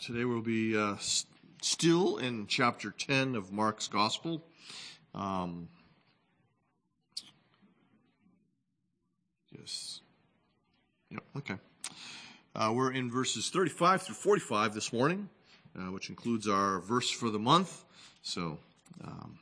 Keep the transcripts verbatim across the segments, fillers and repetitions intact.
Today we'll be uh, s- still in chapter ten of Mark's Gospel. Um, yes. Yep, okay. Uh, we're in verses thirty-five through forty-five this morning, uh, which includes our verse for the month. So, um,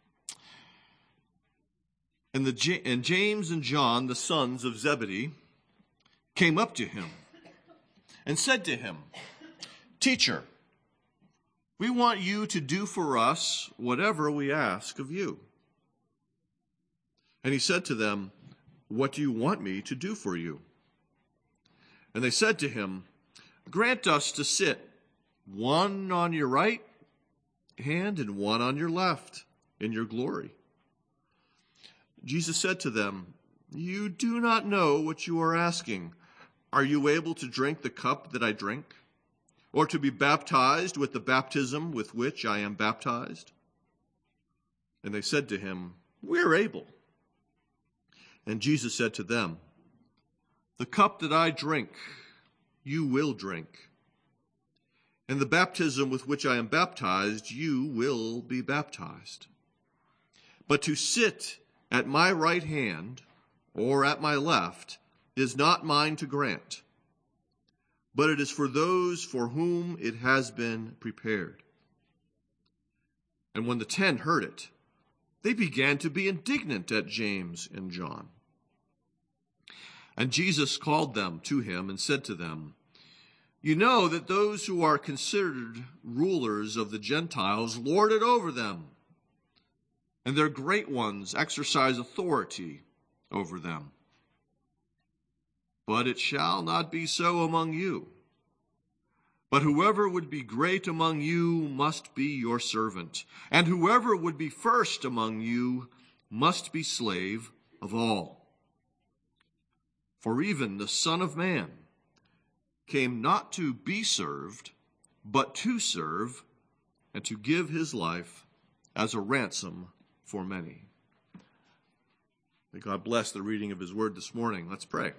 and, the J- and James and John, the sons of Zebedee, came up to him and said to him, "Teacher, we want you to do for us whatever we ask of you." And he said to them, "What do you want me to do for you?" And they said to him, "Grant us to sit, one on your right hand and one on your left, in your glory." Jesus said to them, "You do not know what you are asking. Are you able to drink the cup that I drink, or to be baptized with the baptism with which I am baptized?" And they said to him, "We are able." And Jesus said to them, "The cup that I drink, you will drink. And the baptism with which I am baptized, you will be baptized. But to sit at my right hand or at my left is not mine to grant, but it is for those for whom it has been prepared." And when the ten heard it, they began to be indignant at James and John. And Jesus called them to him and said to them, "You know that those who are considered rulers of the Gentiles lord it over them, and their great ones exercise authority over them. But it shall not be so among you. But whoever would be great among you must be your servant, and whoever would be first among you must be slave of all. For even the Son of Man came not to be served, but to serve, and to give his life as a ransom for many." May God bless the reading of his word this morning. Let's pray.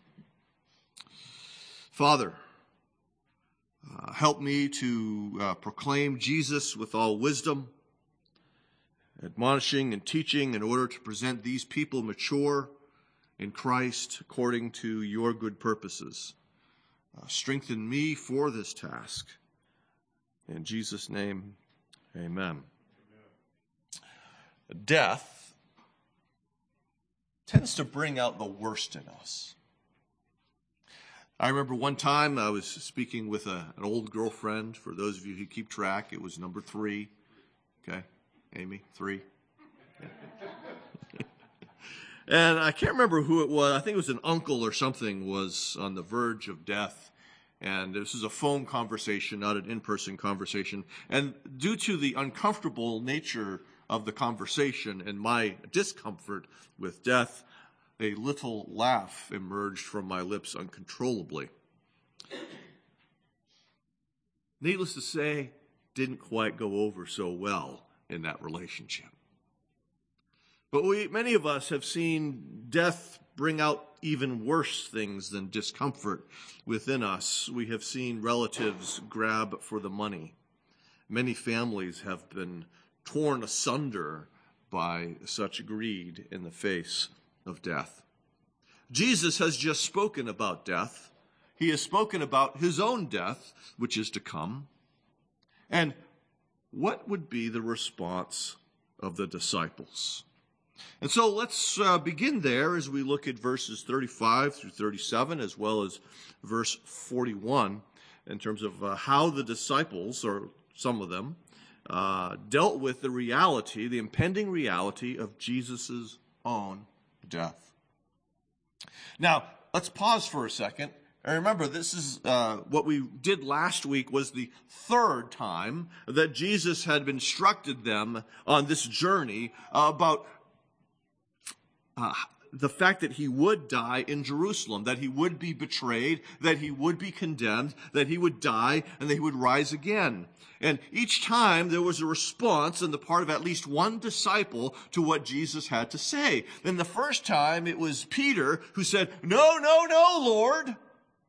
Father, uh, help me to uh, proclaim Jesus with all wisdom, admonishing and teaching in order to present these people mature in Christ according to your good purposes. Uh, strengthen me for this task. In Jesus' name, amen. Amen. Death tends to bring out the worst in us. I remember one time I was speaking with a, an old girlfriend. For those of you who keep track, it was number three. Okay, Amy, three. And I can't remember who it was. I think it was an uncle or something was on the verge of death. And this was a phone conversation, not an in-person conversation. And due to the uncomfortable nature of the conversation and my discomfort with death, a little laugh emerged from my lips uncontrollably. Needless to say, didn't quite go over so well in that relationship. But we, many of us have seen death bring out even worse things than discomfort within us. We have seen relatives grab for the money. Many families have been torn asunder by such greed in the face of death. Jesus has just spoken about death. He has spoken about his own death, which is to come. And what would be the response of the disciples? And so let's uh, begin there as we look at verses thirty-five through thirty-seven, as well as verse forty-one, in terms of uh, how the disciples, or some of them, uh, dealt with the reality, the impending reality of Jesus' own death. Now, let's pause for a second. And remember, this is uh, what we did last week was the third time that Jesus had instructed them on this journey uh, about uh, the fact that he would die in Jerusalem, that he would be betrayed, that he would be condemned, that he would die, and that he would rise again. And each time there was a response on the part of at least one disciple to what Jesus had to say. And the first time it was Peter who said, "No, no, no, Lord."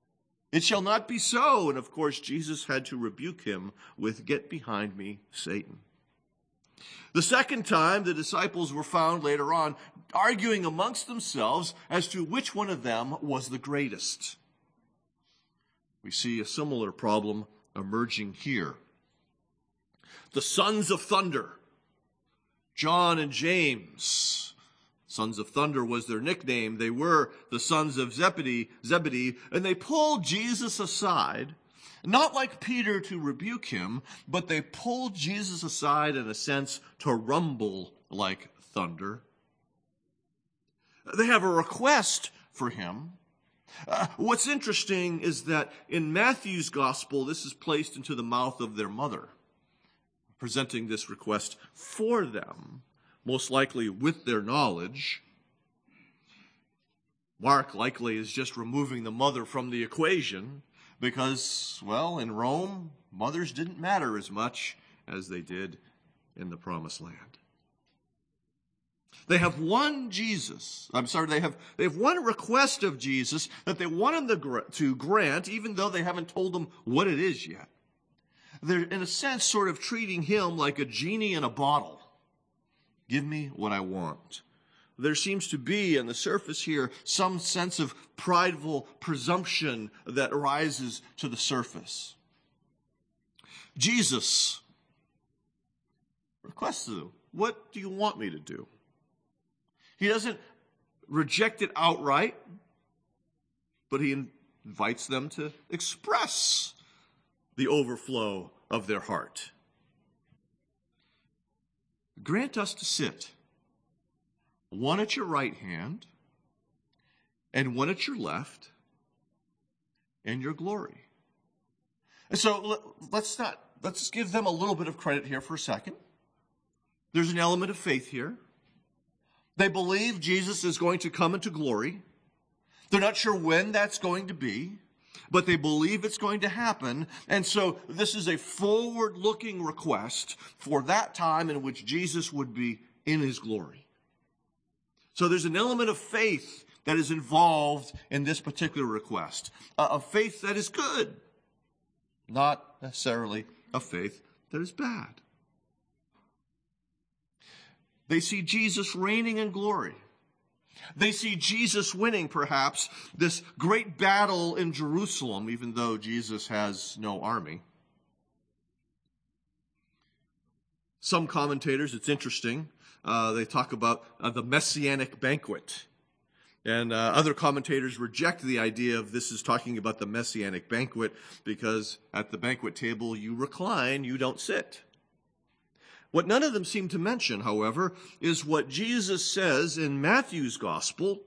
It shall not be so. And of course, Jesus had to rebuke him with, "Get behind me, Satan." The second time, the disciples were found later on arguing amongst themselves as to which one of them was the greatest. We see a similar problem emerging here. The sons of thunder, John and James. Sons of thunder was their nickname. They were the sons of Zebedee, Zebedee, and they pulled Jesus aside, not like Peter to rebuke him, but they pulled Jesus aside in a sense to rumble like thunder. They have a request for him. Uh, what's interesting is that in Matthew's gospel, this is placed into the mouth of their mother, presenting this request for them, most likely with their knowledge. Mark likely is just removing the mother from the equation because, well, in Rome, mothers didn't matter as much as they did in the Promised Land. They have one Jesus, I'm sorry, they have they have one request of Jesus that they want him to grant, even though they haven't told him what it is yet. They're, in a sense, sort of treating him like a genie in a bottle. Give me what I want. There seems to be, on the surface here, some sense of prideful presumption that rises to the surface. Jesus requests them, "What do you want me to do?" He doesn't reject it outright, but he invites them to express the overflow of their heart. "Grant us to sit, one at your right hand and one at your left, in your glory." And so let's not, let's give them a little bit of credit here for a second. There's an element of faith here. They believe Jesus is going to come into glory. They're not sure when that's going to be, but they believe it's going to happen. And so this is a forward-looking request for that time in which Jesus would be in his glory. So there's an element of faith that is involved in this particular request. A faith that is good, not necessarily a faith that is bad. They see Jesus reigning in glory. They see Jesus winning, perhaps, this great battle in Jerusalem, even though Jesus has no army. Some commentators, it's interesting, uh, they talk about uh, the Messianic banquet. And uh, other commentators reject the idea of this is talking about the Messianic banquet because at the banquet table you recline, you don't sit. What none of them seem to mention, however, is what Jesus says in Matthew's gospel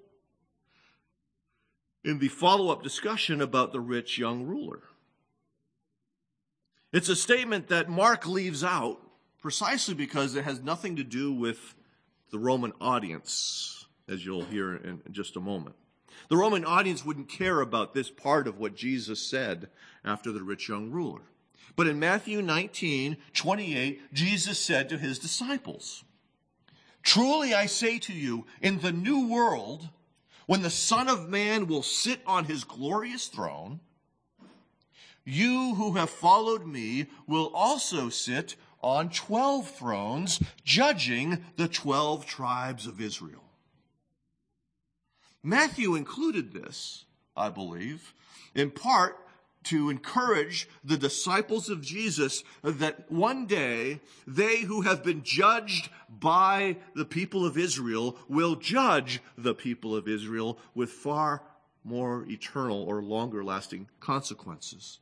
in the follow-up discussion about the rich young ruler. It's a statement that Mark leaves out precisely because it has nothing to do with the Roman audience, as you'll hear in just a moment. The Roman audience wouldn't care about this part of what Jesus said after the rich young ruler. But in Matthew nineteen twenty-eight, Jesus said to his disciples, "Truly I say to you, in the new world, when the Son of Man will sit on his glorious throne, you who have followed me will also sit on twelve thrones, judging the twelve tribes of Israel." Matthew included this, I believe, in part to encourage the disciples of Jesus that one day they who have been judged by the people of Israel will judge the people of Israel with far more eternal or longer lasting consequences.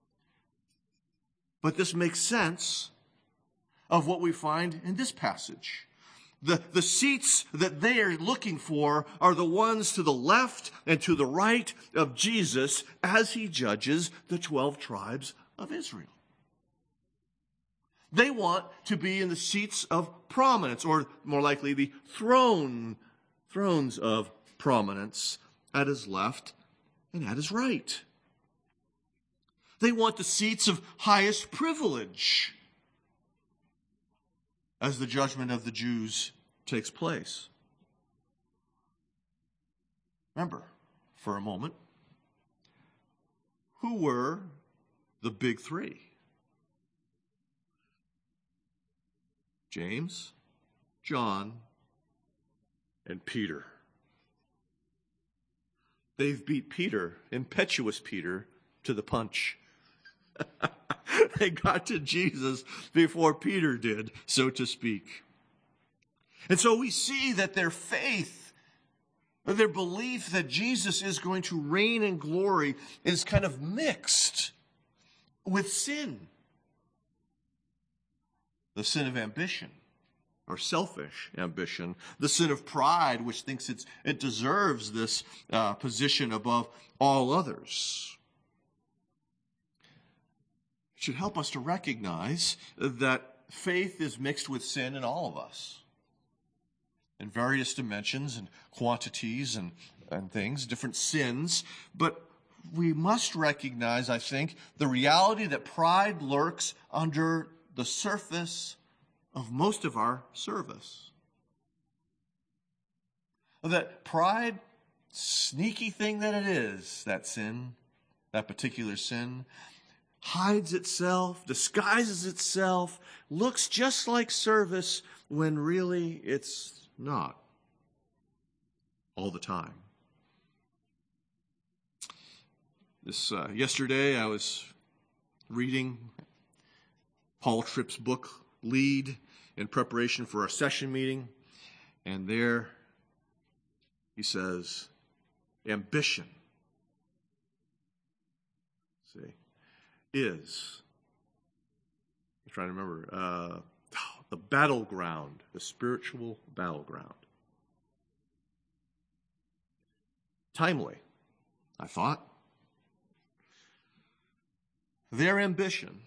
But this makes sense of what we find in this passage. The, the seats that they are looking for are the ones to the left and to the right of Jesus as he judges the twelve tribes of Israel. They want to be in the seats of prominence, or more likely the throne, thrones of prominence at his left and at his right. They want the seats of highest privilege as the judgment of the Jews takes place. Remember, for a moment, who were the big three? James, John, and Peter. They've beat Peter, impetuous Peter, to the punch. They got to Jesus before Peter did, so to speak. And so we see that their faith, their belief that Jesus is going to reign in glory is kind of mixed with sin. The sin of ambition, or selfish ambition. The sin of pride, which thinks it's, it deserves this uh, position above all others. It should help us to recognize that faith is mixed with sin in all of us, in various dimensions and quantities and, and things, different sins. But we must recognize, I think, the reality that pride lurks under the surface of most of our service. That pride, sneaky thing that it is, that sin, that particular sin, hides itself, disguises itself, looks just like service when really it's not all the time. This uh, yesterday I was reading Paul Tripp's book, Lead, in preparation for our session meeting, and there he says, ambition, see, is, I'm trying to remember, uh, the battleground, the spiritual battleground. Timely, I thought. Their ambition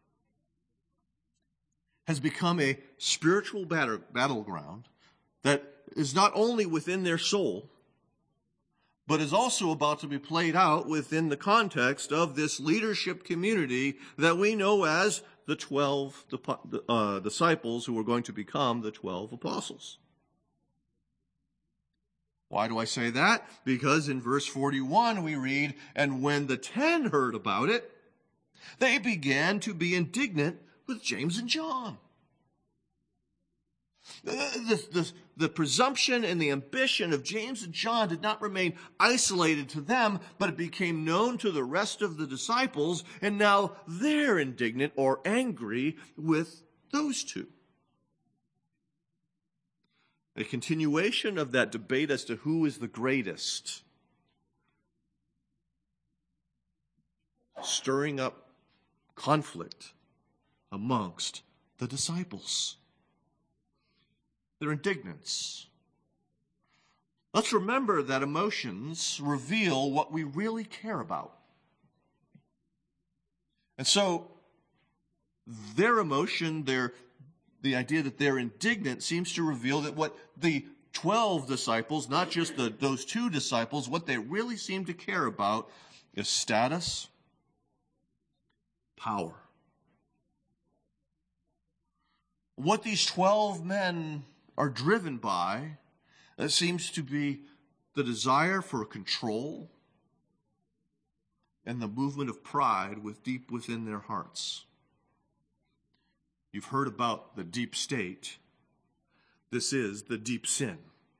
has become a spiritual battle, battleground that is not only within their soul, but is also about to be played out within the context of this leadership community that we know as the twelve uh, disciples who are going to become the twelve apostles. Why do I say that? Because in verse forty-one we read, and when the ten heard about it, they began to be indignant with James and John. The, the, the presumption and the ambition of James and John did not remain isolated to them, but it became known to the rest of the disciples, and now they're indignant or angry with those two. A continuation of that debate as to who is the greatest, stirring up conflict amongst the disciples. They're indignant. Let's remember that emotions reveal what we really care about. And so, their emotion, their, the idea that they're indignant seems to reveal that what the twelve disciples, not just the, those two disciples, what they really seem to care about is status, power. What these twelve men are driven by, it seems to be the desire for control and the movement of pride with deep within their hearts. You've heard about the deep state. This is the deep sin.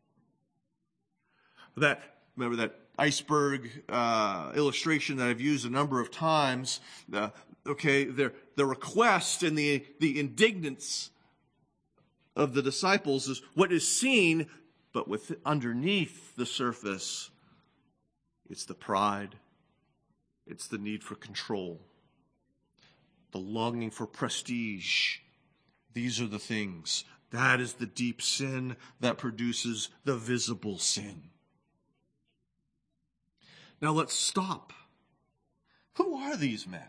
That, remember that iceberg uh, illustration that I've used a number of times. Uh, okay, their the request and the the indignance of the disciples is what is seen, but with underneath the surface, it's the pride, it's the need for control, the longing for prestige. These are the things. That is the deep sin that produces the visible sin. Now let's stop. Who are these men?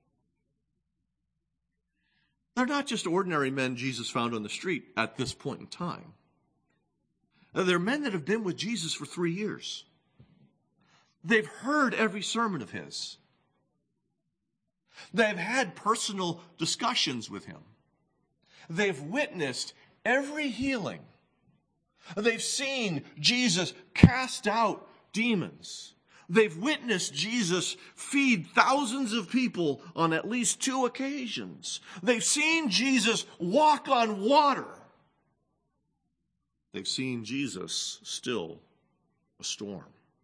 They're not just ordinary men Jesus found on the street at this point in time. They're men that have been with Jesus for three years. They've heard every sermon of his. They've had personal discussions with him. They've witnessed every healing. They've seen Jesus cast out demons, They've witnessed Jesus feed thousands of people on at least two occasions. They've seen Jesus walk on water. They've seen Jesus still a storm.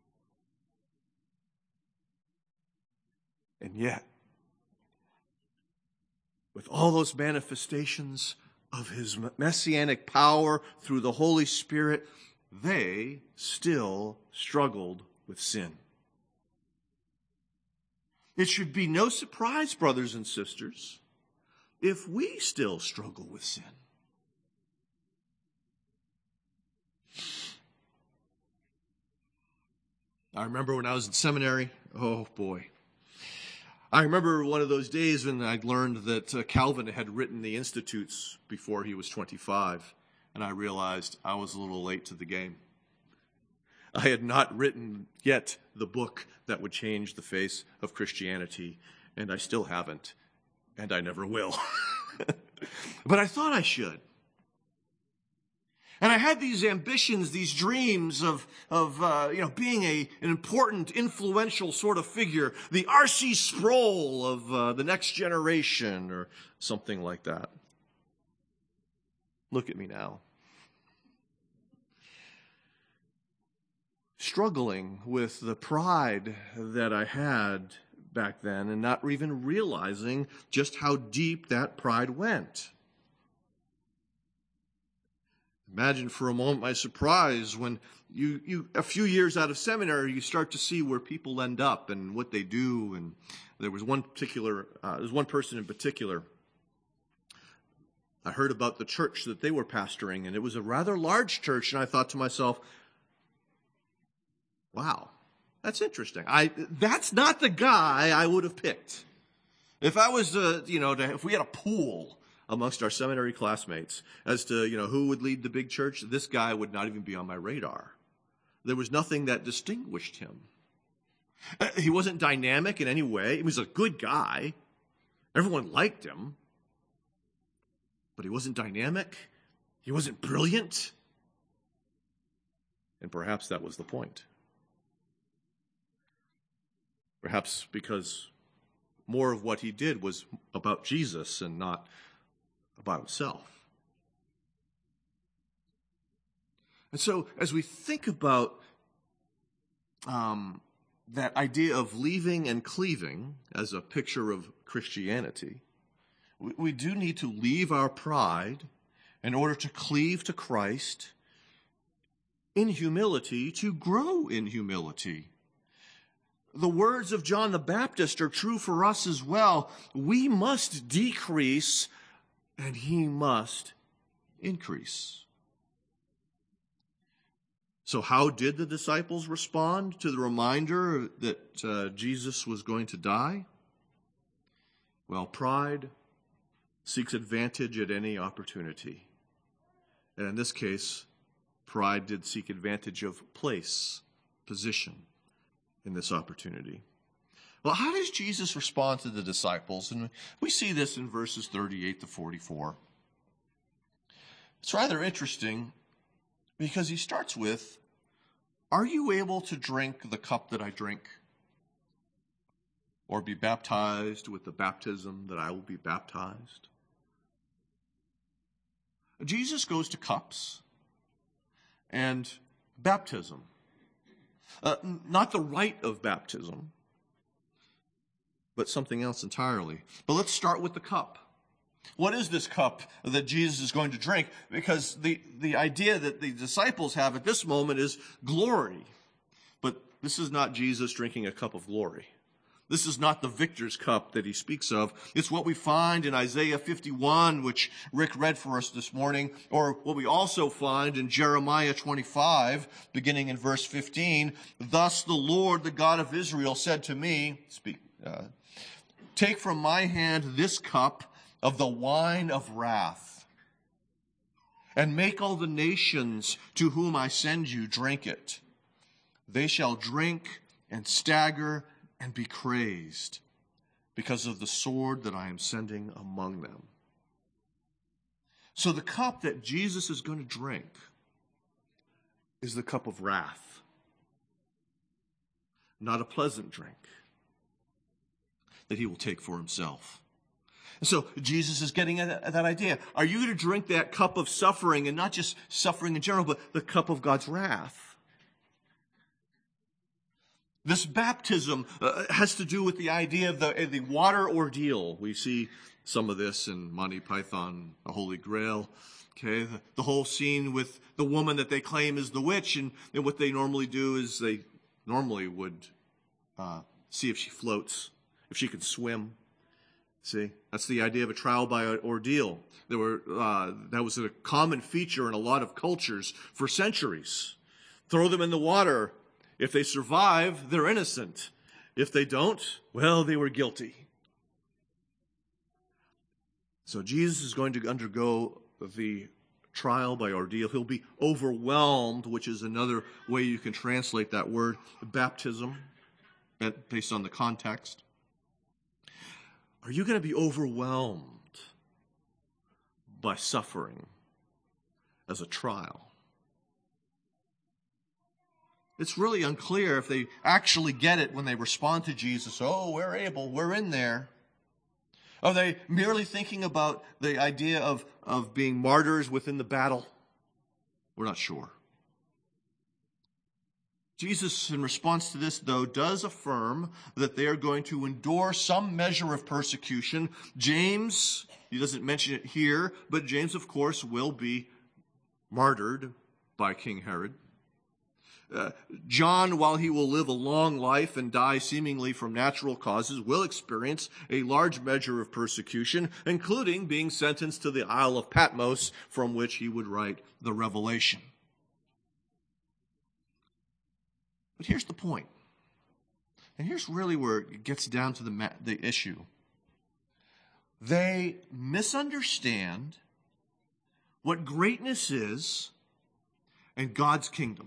And yet, with all those manifestations of his messianic power through the Holy Spirit, they still struggled with sin. It should be no surprise, brothers and sisters, if we still struggle with sin. I remember when I was in seminary, oh boy. I remember one of those days when I learned that uh, Calvin had written the Institutes before he was twenty-five, and I realized I was a little late to the game. I had not written yet the book that would change the face of Christianity, and I still haven't, and I never will. But I thought I should. And I had these ambitions, these dreams of, of uh, you know, being a, an important, influential sort of figure, the R C Sproul of uh, the next generation, or something like that. Look at me now. Struggling with the pride that I had back then and not even realizing just how deep that pride went. Imagine for a moment my surprise when you, you, a few years out of seminary, you start to see where people end up and what they do. And there was one particular, uh, there was one person in particular. I heard about the church that they were pastoring, and it was a rather large church. And I thought to myself, wow, that's interesting. I that's not the guy I would have picked. If I was, uh, you know, to, if we had a pool amongst our seminary classmates as to, you know, who would lead the big church, this guy would not even be on my radar. There was nothing that distinguished him. Uh, he wasn't dynamic in any way. He was a good guy. Everyone liked him. But he wasn't dynamic. He wasn't brilliant. And perhaps that was the point. Perhaps because more of what he did was about Jesus and not about himself. And so as we think about um, that idea of leaving and cleaving as a picture of Christianity, we, we do need to leave our pride in order to cleave to Christ in humility, to grow in humility. The words of John the Baptist are true for us as well. We must decrease and he must increase. So how did the disciples respond to the reminder that uh, Jesus was going to die? Well, pride seeks advantage at any opportunity. And in this case, pride did seek advantage of place, position in this opportunity. Well, how does Jesus respond to the disciples? And we see this in verses thirty-eight to forty-four. It's rather interesting because he starts with, are you able to drink the cup that I drink? Or be baptized with the baptism that I will be baptized? Jesus goes to cups and baptism. Uh, not the rite of baptism, but something else entirely. But let's start with the cup. What is this cup that Jesus is going to drink? Because the, the idea that the disciples have at this moment is glory. But this is not Jesus drinking a cup of glory. This is not the victor's cup that he speaks of. It's what we find in Isaiah fifty-one, which Rick read for us this morning, or what we also find in Jeremiah twenty-five, beginning in verse fifteen. Thus the Lord, the God of Israel, said to me, speak, uh, take from my hand this cup of the wine of wrath, and make all the nations to whom I send you drink it. They shall drink and stagger and be crazed because of the sword that I am sending among them. So the cup that Jesus is going to drink is the cup of wrath. not a pleasant drink, that he will take for himself. And so Jesus is getting at that idea. Are you going to drink that cup of suffering, and not just suffering in general, but the cup of God's wrath? This baptism uh, has to do with the idea of the, the water ordeal. We see some of this in Monty Python, The Holy Grail. Okay, the, the whole scene with the woman that they claim is the witch, and, and what they normally do is they normally would uh, see if she floats, if she can swim. See, that's the idea of a trial by ordeal. There were uh, that was a common feature in a lot of cultures for centuries. Throw them in the water. If they survive, they're innocent. If they don't, well, they were guilty. So Jesus is going to undergo the trial by ordeal. He'll be overwhelmed, which is another way you can translate that word, baptism, based on the context. Are you going to be overwhelmed by suffering as a trial? It's really unclear if they actually get it when they respond to Jesus. Oh, we're able, we're in there. Are they merely thinking about the idea of, of being martyrs within the battle? We're not sure. Jesus, in response to this, though, does affirm that they are going to endure some measure of persecution. James, he doesn't mention it here, but James, of course, will be martyred by King Herod. Uh, John, while he will live a long life and die seemingly from natural causes, will experience a large measure of persecution, including being sentenced to the Isle of Patmos, from which he would write the Revelation. But here's the point, and here's really where it gets down to the, ma- the issue. They misunderstand what greatness is and God's kingdom.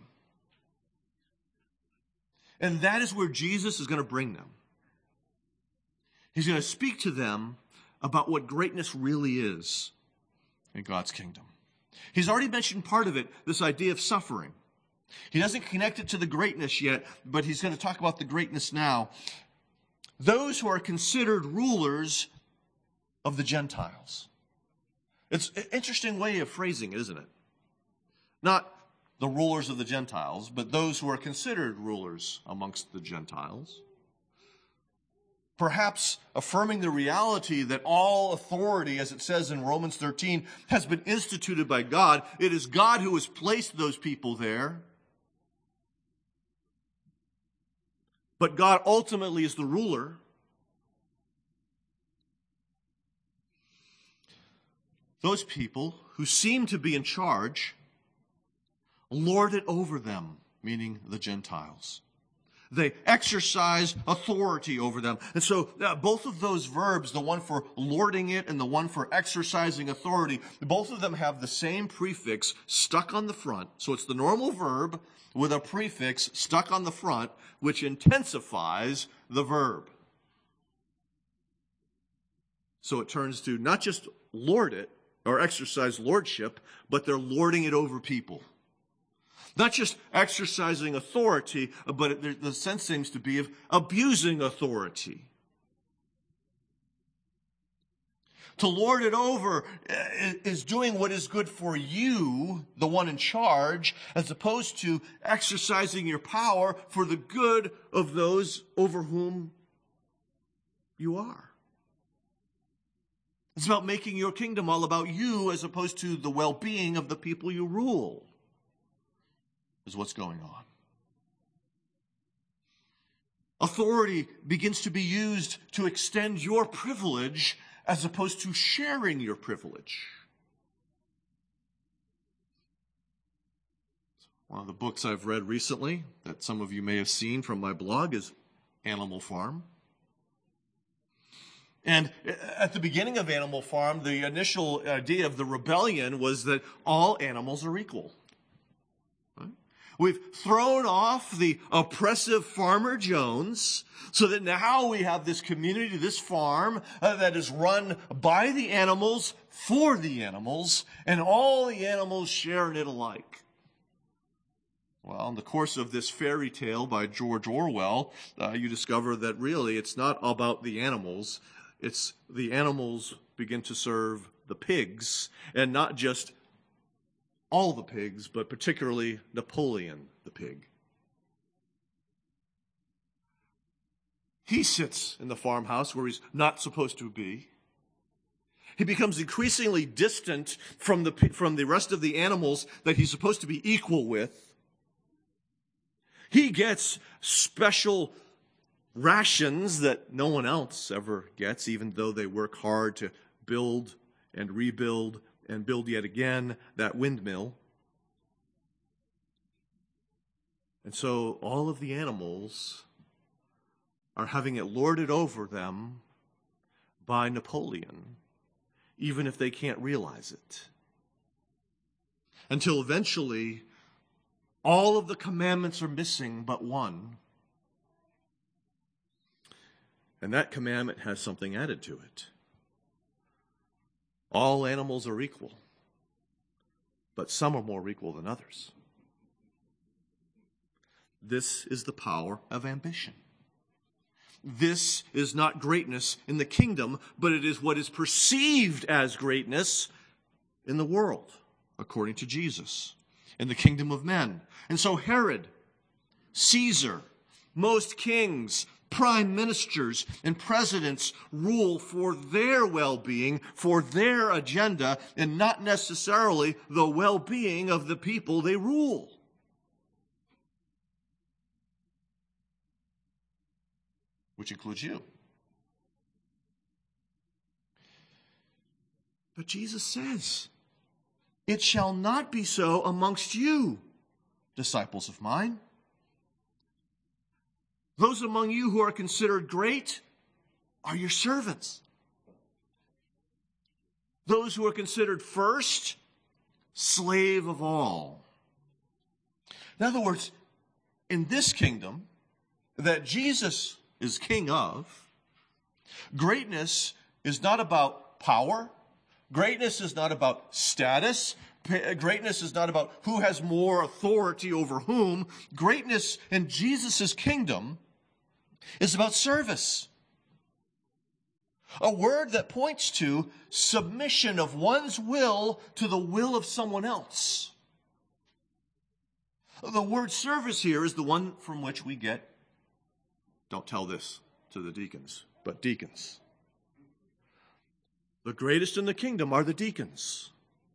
And that is where Jesus is going to bring them. He's going to speak to them about what greatness really is in God's kingdom. He's already mentioned part of it, this idea of suffering. He doesn't connect it to the greatness yet, but he's going to talk about the greatness now. Those who are considered rulers of the Gentiles. It's an interesting way of phrasing it, isn't it? Not the rulers of the Gentiles, but those who are considered rulers amongst the Gentiles. Perhaps affirming the reality that all authority, as it says in Romans thirteen, has been instituted by God. It is God who has placed those people there. But God ultimately is the ruler. Those people who seem to be in charge lord it over them, meaning the Gentiles. They exercise authority over them. And so uh, both of those verbs, the one for lording it and the one for exercising authority, both of them have the same prefix stuck on the front. So it's the normal verb with a prefix stuck on the front, which intensifies the verb. So it turns to not just lord it or exercise lordship, but they're lording it over people. Not just exercising authority, but the sense seems to be of abusing authority. To lord it over is doing what is good for you, the one in charge, as opposed to exercising your power for the good of those over whom you are. It's about making your kingdom all about you as opposed to the well-being of the people you rule, is what's going on. Authority begins to be used to extend your privilege as opposed to sharing your privilege. One of the books I've read recently that some of you may have seen from my blog is Animal Farm. And at the beginning of Animal Farm, the initial idea of the rebellion was that all animals are equal. Right? We've thrown off the oppressive Farmer Jones so that now we have this community, this farm uh, that is run by the animals, for the animals, and all the animals share in it alike. Well, in the course of this fairy tale by George Orwell, uh, you discover that really it's not about the animals. It's the animals begin to serve the pigs, and not just all the pigs, but particularly Napoleon the pig. He sits in the farmhouse where he's not supposed to be. He becomes increasingly distant from the, from the rest of the animals that he's supposed to be equal with. He gets special rations that no one else ever gets, even though they work hard to build and rebuild and build yet again that windmill. And so all of the animals are having it lorded over them by Napoleon, even if they can't realize it. Until eventually, all of the commandments are missing but one. And that commandment has something added to it. All animals are equal, but some are more equal than others. This is the power of ambition. This is not greatness in the kingdom, but it is what is perceived as greatness in the world, according to Jesus, in the kingdom of men. And so Herod, Caesar, most kings, prime ministers, and presidents rule for their well-being, for their agenda, and not necessarily the well-being of the people they rule. Which includes you. But Jesus says, "It shall not be so amongst you, disciples of mine. Those among you who are considered great are your servants. Those who are considered first, slave of all." In other words, in this kingdom that Jesus is king of, greatness is not about power. Greatness is not about status. Greatness is not about who has more authority over whom. Greatness in Jesus' kingdom is about service. A word that points to submission of one's will to the will of someone else. The word service here is the one from which we get, don't tell this to the deacons, but deacons. The greatest in the kingdom are the deacons.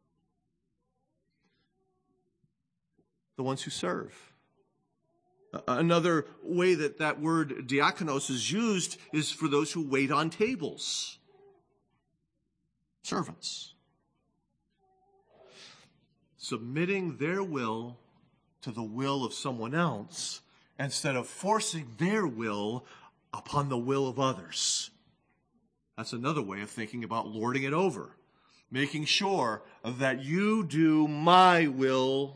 The ones who serve. Another way that that word diakonos is used is for those who wait on tables. Servants. Submitting their will to the will of someone else instead of forcing their will upon the will of others. That's another way of thinking about lording it over. Making sure that you do my will.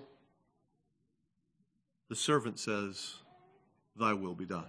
The servant says, "Thy will be done."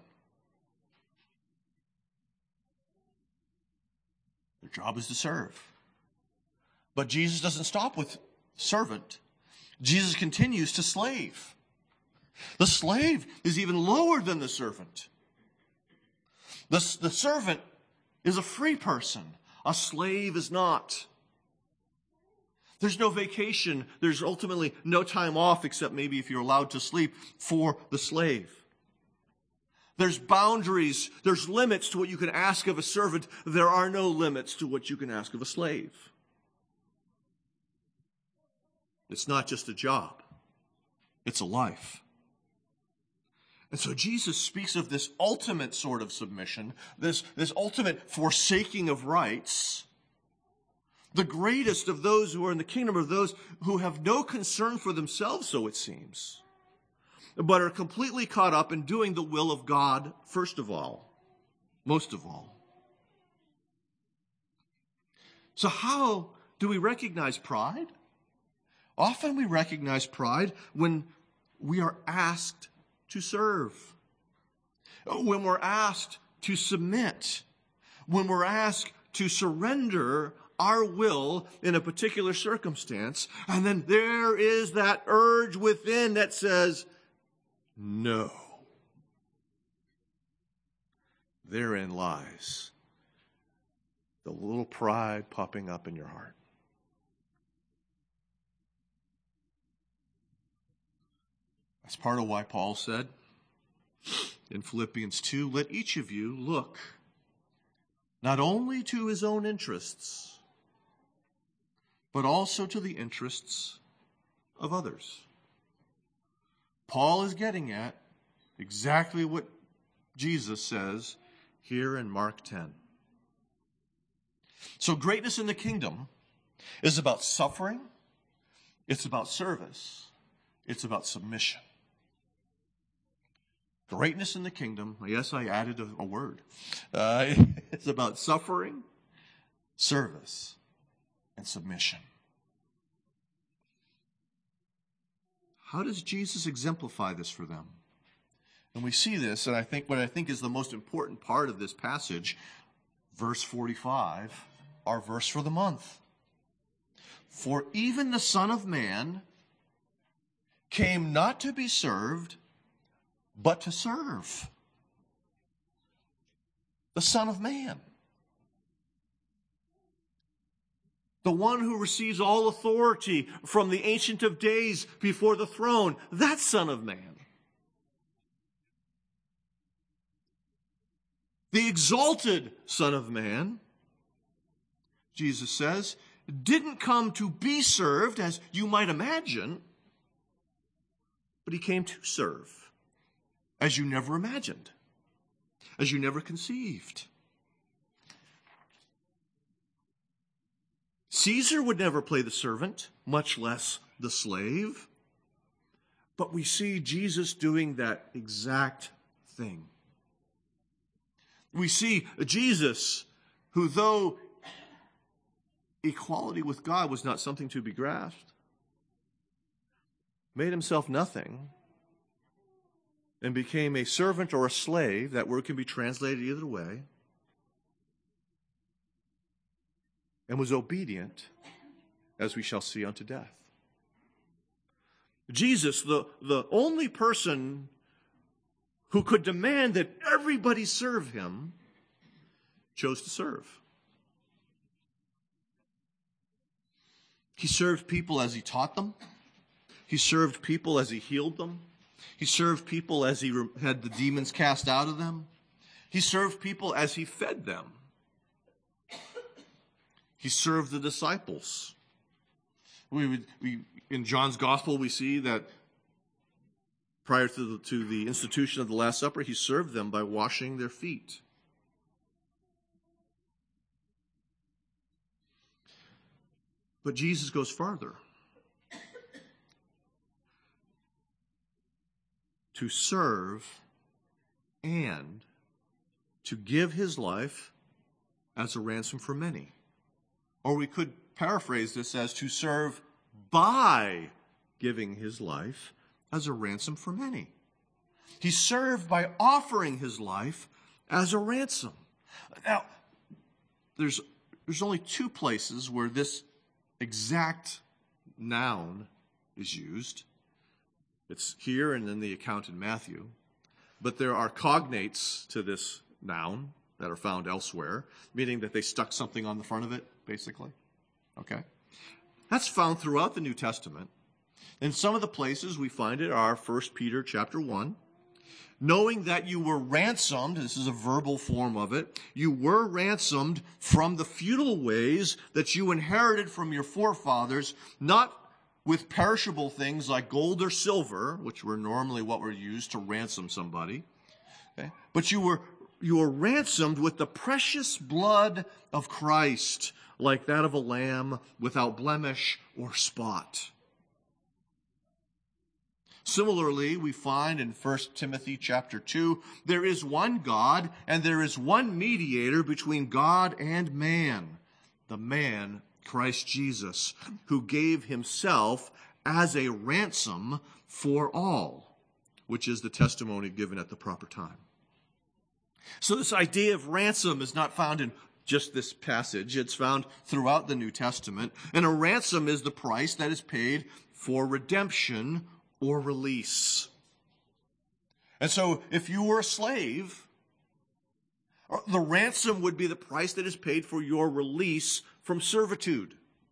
Their job is to serve. But Jesus doesn't stop with servant. Jesus continues to slave. The slave is even lower than the servant. The, the servant is a free person. A slave is not. There's no vacation. There's ultimately no time off except maybe if you're allowed to sleep for the slave. There's boundaries. There's limits to what you can ask of a servant. There are no limits to what you can ask of a slave. It's not just a job. It's a life. And so Jesus speaks of this ultimate sort of submission, this, this ultimate forsaking of rights. The greatest of those who are in the kingdom are those who have no concern for themselves, so it seems, but are completely caught up in doing the will of God, first of all, most of all. So how do we recognize pride? Often we recognize pride when we are asked to serve, when we're asked to submit, when we're asked to surrender our will in a particular circumstance, and then there is that urge within that says, No. Therein lies the little pride popping up in your heart. That's part of why Paul said in Philippians two, let each of you look not only to his own interests, but also to the interests of others. Paul is getting at exactly what Jesus says here in Mark ten. So greatness in the kingdom is about suffering, it's about service, it's about submission. Greatness in the kingdom, yes, I added a, a word. Uh, it's about suffering, service, and submission. How does Jesus exemplify this for them? And we see this, and I think what I think is the most important part of this passage, verse forty-five, our verse for the month. For even the Son of Man came not to be served, but to serve. The Son of Man. The one who receives all authority from the Ancient of Days before the throne. That Son of Man. The exalted Son of Man, Jesus says, didn't come to be served, as you might imagine, but he came to serve. As you never imagined, as you never conceived. Caesar would never play the servant, much less the slave. But we see Jesus doing that exact thing. We see Jesus, who though equality with God was not something to be grasped, made himself nothing, and became a servant or a slave. That word can be translated either way. And was obedient, as we shall see, unto death. Jesus, the, the only person who could demand that everybody serve him, chose to serve. He served people as he taught them. He served people as he healed them. He served people as he had the demons cast out of them. He served people as he fed them. He served the disciples. We, would, we in John's Gospel, we see that prior to the, to the institution of the Last Supper, he served them by washing their feet. But Jesus goes farther. To serve and to give his life as a ransom for many. Or we could paraphrase this as to serve by giving his life as a ransom for many. He served by offering his life as a ransom. Now, there's, there's only two places where this exact noun is used. It's here and in the account in Matthew. But there are cognates to this noun that are found elsewhere, meaning that they stuck something on the front of it, basically. Okay? That's found throughout the New Testament. In some of the places we find it are First Peter chapter one. Knowing that you were ransomed, this is a verbal form of it, you were ransomed from the futile ways that you inherited from your forefathers, not with perishable things like gold or silver, which were normally what were used to ransom somebody. Okay? But you were, you were ransomed with the precious blood of Christ, like that of a lamb without blemish or spot. Similarly, we find in First Timothy chapter two, there is one God and there is one mediator between God and man, the man Christ Jesus, who gave himself as a ransom for all, which is the testimony given at the proper time. So this idea of ransom is not found in just this passage. It's found throughout the New Testament. And a ransom is the price that is paid for redemption or release. And so if you were a slave, the ransom would be the price that is paid for your release from servitude.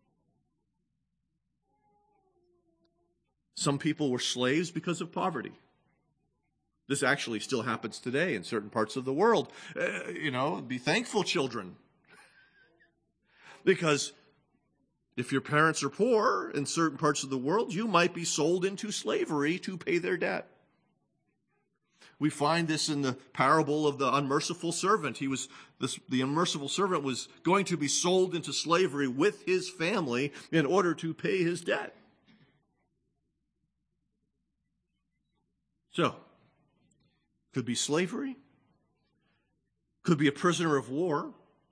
Some people were slaves because of poverty. This actually still happens today in certain parts of the world. Uh, you know, be thankful, children. Because if your parents are poor in certain parts of the world, you might be sold into slavery to pay their debt. We find this in the parable of the unmerciful servant. He was this, the unmerciful servant was going to be sold into slavery with his family in order to pay his debt. So, could be slavery, could be a prisoner of war.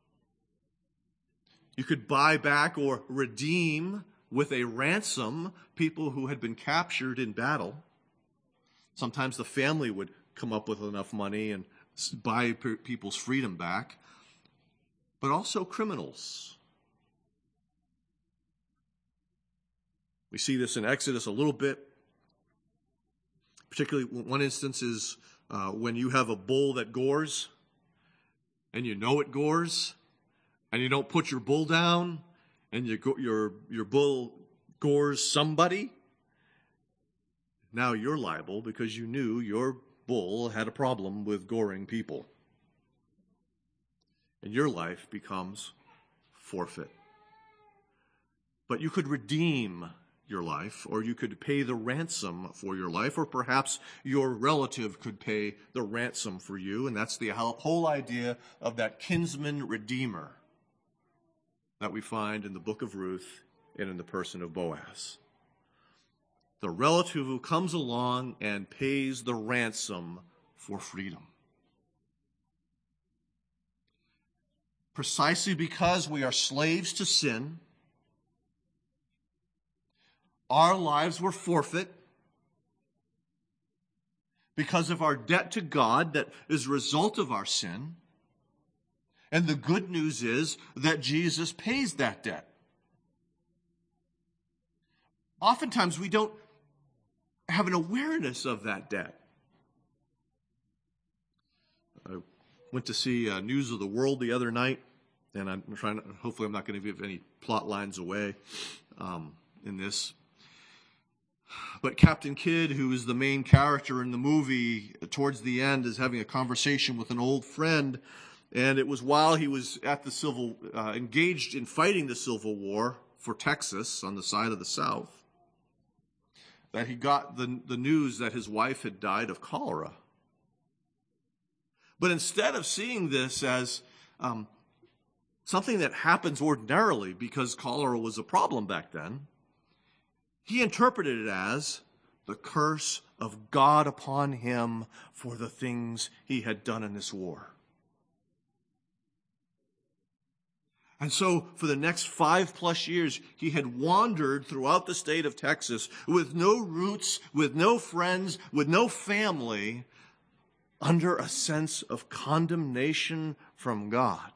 You could buy back or redeem with a ransom people who had been captured in battle. Sometimes the family would come up with enough money and buy people's freedom back, but also criminals. We see this in Exodus a little bit. Particularly, one instance is uh, when you have a bull that gores, and you know it gores, and you don't put your bull down, and you go, your your bull gores somebody. Now you're liable because you knew your bull had a problem with goring people, and your life becomes forfeit. But you could redeem your life, or you could pay the ransom for your life, or perhaps your relative could pay the ransom for you, and that's the whole idea of that kinsman redeemer that we find in the book of Ruth and in the person of Boaz. The relative who comes along and pays the ransom for freedom. Precisely because we are slaves to sin, our lives were forfeit because of our debt to God that is a result of our sin. And the good news is that Jesus pays that debt. Oftentimes we don't have an awareness of that debt. I went to see uh, News of the World the other night, and I'm trying to, hopefully I'm not going to give any plot lines away um, in this. But Captain Kidd, who is the main character in the movie, towards the end is having a conversation with an old friend, and it was while he was at the civil, uh, engaged in fighting the Civil War for Texas on the side of the South, that he got the, the news that his wife had died of cholera. But instead of seeing this as um, something that happens ordinarily because cholera was a problem back then, he interpreted it as the curse of God upon him for the things he had done in this war. And so for the next five plus years, he had wandered throughout the state of Texas with no roots, with no friends, with no family, under a sense of condemnation from God.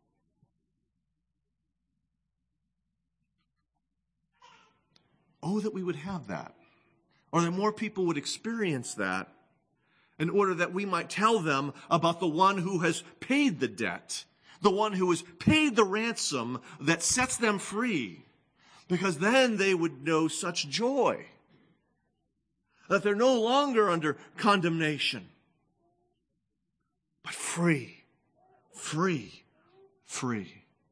Oh, that we would have that. Or that more people would experience that in order that we might tell them about the one who has paid the debt, the one who has paid the ransom that sets them free. Because then they would know such joy that they're no longer under condemnation, but free, free, free.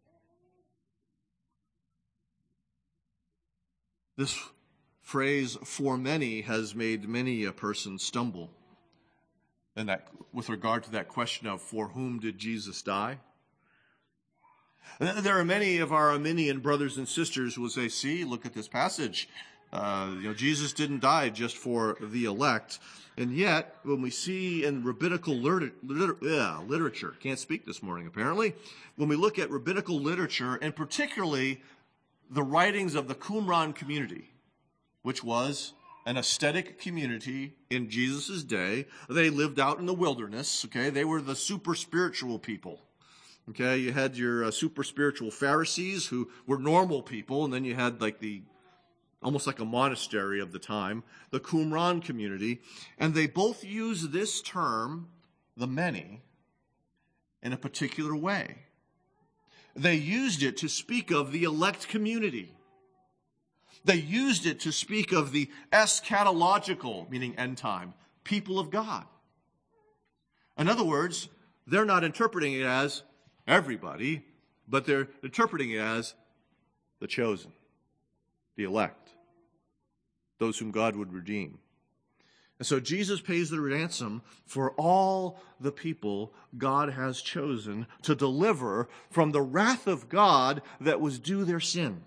This phrase, for many, has made many a person stumble. And that, with regard to that question of for whom did Jesus die? There are many of our Arminian brothers and sisters who will say, see, look at this passage. Uh, you know, Jesus didn't die just for the elect. And yet, when we see in rabbinical liter- liter- yeah, literature, can't speak this morning apparently, when we look at rabbinical literature, and particularly the writings of the Qumran community, which was an ascetic community in Jesus' day. They lived out in the wilderness, okay? They were the super spiritual people, okay? You had your uh, super spiritual Pharisees who were normal people, and then you had like the almost like a monastery of the time, the Qumran community, and they both use this term, the many, in a particular way. They used it to speak of the elect community. They used it to speak of the eschatological, meaning end time, people of God. In other words, they're not interpreting it as everybody, but they're interpreting it as the chosen, the elect, those whom God would redeem. And so Jesus pays the ransom for all the people God has chosen to deliver from the wrath of God that was due their sin.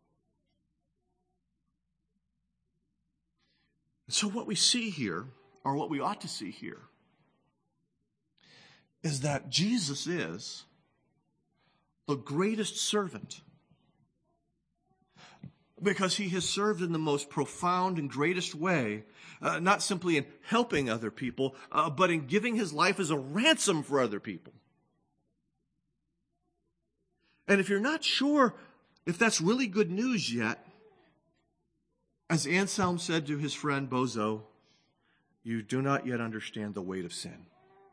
So what we see here, or what we ought to see here, is that Jesus is the greatest servant, because he has served in the most profound and greatest way, uh, not simply in helping other people, uh, but in giving his life as a ransom for other people. And if you're not sure if that's really good news yet, as Anselm said to his friend Bozo, you do not yet understand the weight of sin.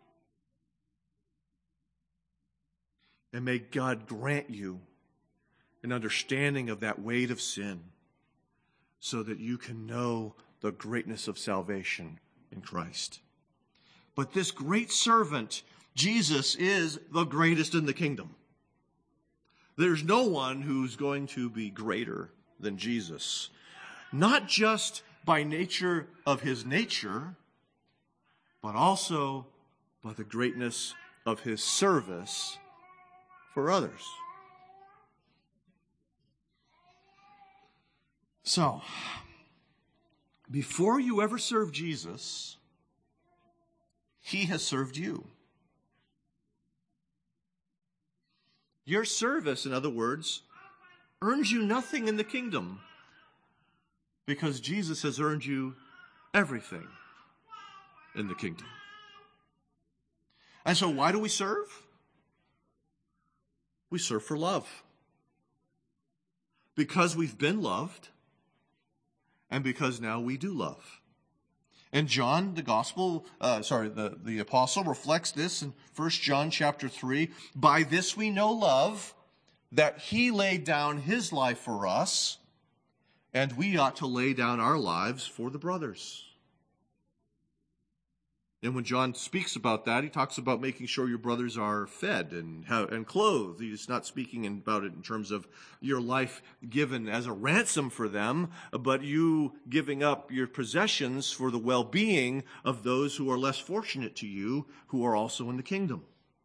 And may God grant you an understanding of that weight of sin so that you can know the greatness of salvation in Christ. But this great servant, Jesus, is the greatest in the kingdom. There's no one who's going to be greater than Jesus, not just by nature of his nature, but also by the greatness of his service for others. So, before you ever serve Jesus, he has served you. Your service, in other words, earns you nothing in the kingdom, because Jesus has earned you everything in the kingdom. And so why do we serve? We serve for love. Because we've been loved, and because now we do love. And John, the gospel, uh, sorry, the, the apostle reflects this in First John chapter three. By this we know love, that he laid down his life for us, and we ought to lay down our lives for the brothers. And when John speaks about that, he talks about making sure your brothers are fed and and clothed. He's not speaking about it in terms of your life given as a ransom for them, but you giving up your possessions for the well-being of those who are less fortunate to you, who are also in the kingdom.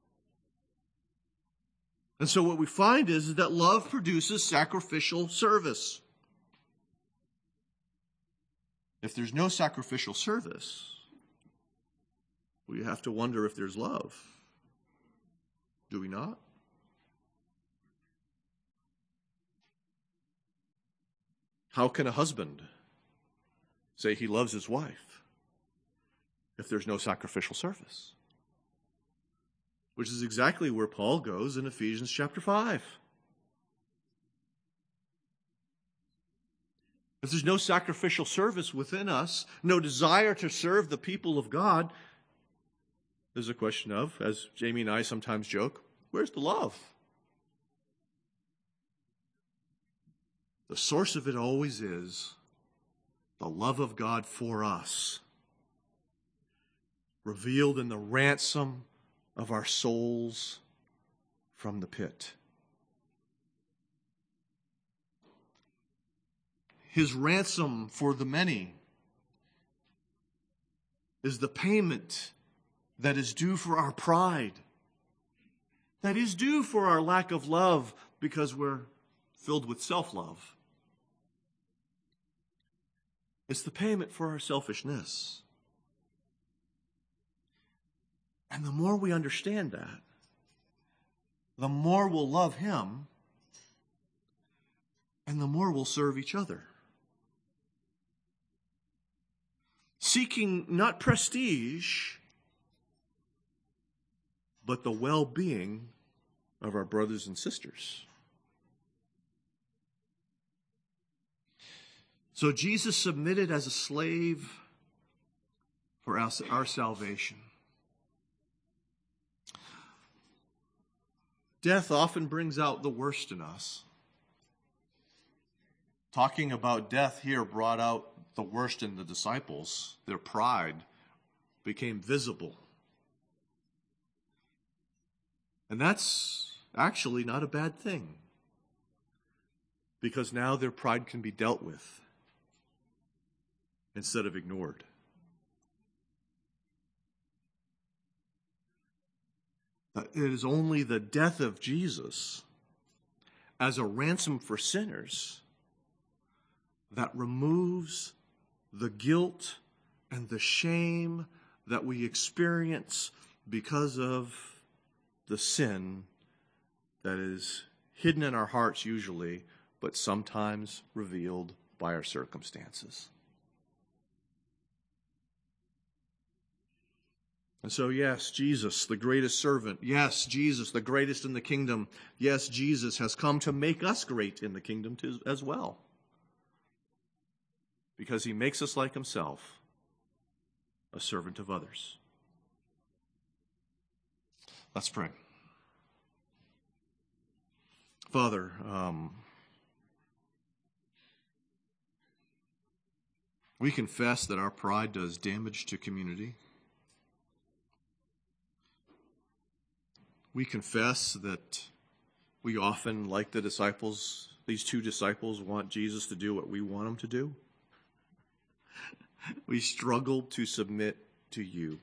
And so what we find is that love produces sacrificial service. If there's no sacrificial service, we have to wonder if there's love. Do we not? How can a husband say he loves his wife if there's no sacrificial service? Which is exactly where Paul goes in Ephesians chapter five. If there's no sacrificial service within us, no desire to serve the people of God, there's a question of, as Jamie and I sometimes joke, where's the love? The source of it always is the love of God for us, revealed in the ransom of our souls from the pit. His ransom for the many is the payment that is due for our pride, that is due for our lack of love because we're filled with self-love. It's the payment for our selfishness. And the more we understand that, the more we'll love him, and the more we'll serve each other. Seeking not prestige, but the well-being of our brothers and sisters. So Jesus submitted as a slave for our, our salvation. Death often brings out the worst in us. Talking about death here brought out the worst in the disciples. Their pride became visible. And that's actually not a bad thing, because now their pride can be dealt with instead of ignored. It is only the death of Jesus as a ransom for sinners that removes the guilt and the shame that we experience because of the sin that is hidden in our hearts usually, but sometimes revealed by our circumstances. And so, yes, Jesus, the greatest servant. Yes, Jesus, the greatest in the kingdom. Yes, Jesus has come to make us great in the kingdom too, as well. Because he makes us like himself, a servant of others. Let's pray. Father, um, we confess that our pride does damage to community. We confess that we often, like the disciples, these two disciples, want Jesus to do what we want him to do. We struggle to submit to you.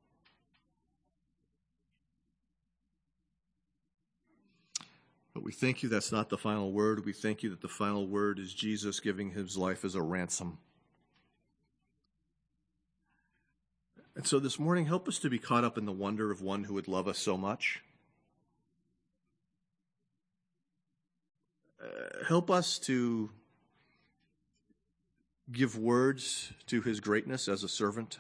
But we thank you that's not the final word. We thank you that the final word is Jesus giving his life as a ransom. And so this morning, help us to be caught up in the wonder of one who would love us so much. Uh, help us to give words to his greatness as a servant.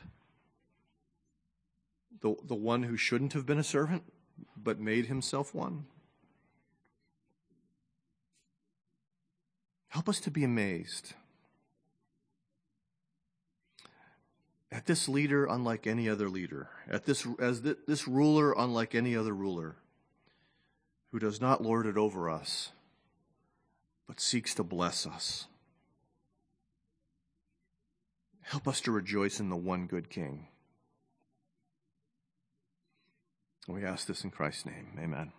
The, the one who shouldn't have been a servant, but made himself one. Help us to be amazed at this leader unlike any other leader, at this as th- this ruler unlike any other ruler, who does not lord it over us, but seeks to bless us. Help us to rejoice in the one good King. We ask this in Christ's name. Amen.